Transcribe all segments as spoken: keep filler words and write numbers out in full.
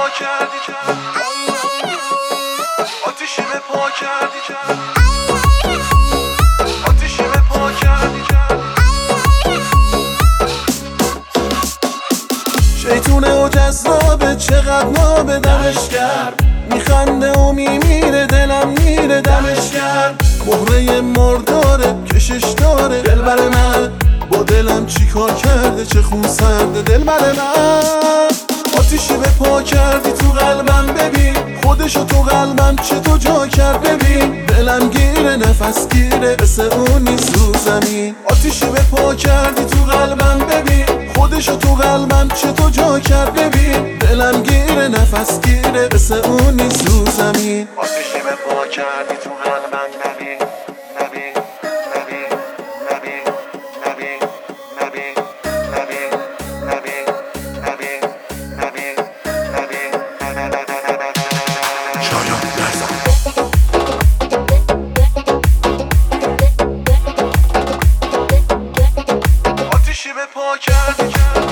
کردی، آتیشی به پا کردی، آتیشی به پا کردی. شیطونه و جذابه، چقدر نابه دمش کرد، میخنده و میمیره دلم میره دمش کرد. مهره مرداره کشش داره دلبر من، با دلم چی کار کرده چه خون سرده دلبر من. آتیشی به پا کردی تو قلبم ببین، خودشو تو قلبم چه تو جا کرد ببین. دلم گیره نفس گیره مثل اون نیست رو زمین. آتیشی به پا کردی تو قلبم ببین، خودشو تو قلبم چه تو جا کرد ببین. دلم گیره نفس گیره مثل اون نیست رو زمین. آتیشی به پا کردی تو قلبم ببین، ببین ببین ببین ببین ببین ببین ببین ببین ببین ببین شایان نزن. آتیشی به پا کردی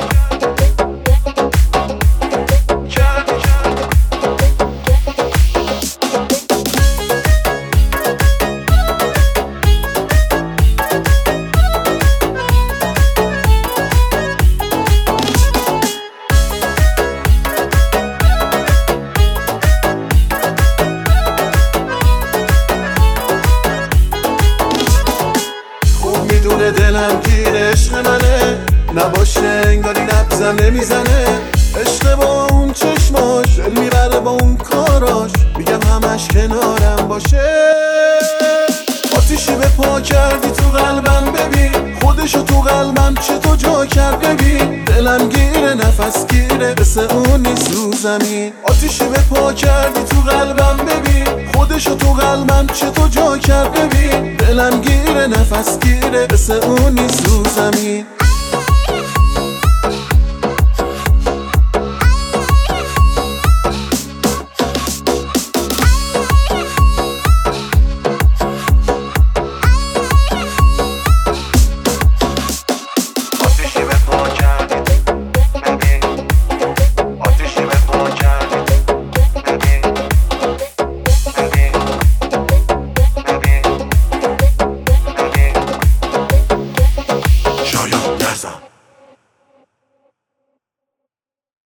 میدونه دلم گیر عشق منه، نباشه انگاری نبزم نمیزنه. عشق با اون چشماش دل میبره با اون کاراش، میگم همش کنارم باشه. آتیشی به پا کردی تو قلبم ببین، خودشو تو قلبم چه تو جا کرد ببین. دلم گیره نفس گیره مثل اون نیست رو زمین. آتیشی به پا کردی تو قلبم ببین، خودشو تو قلبم چه تو جا کرد ببین. دلم گیره نفس گیره مثل اون نیست رو زمین.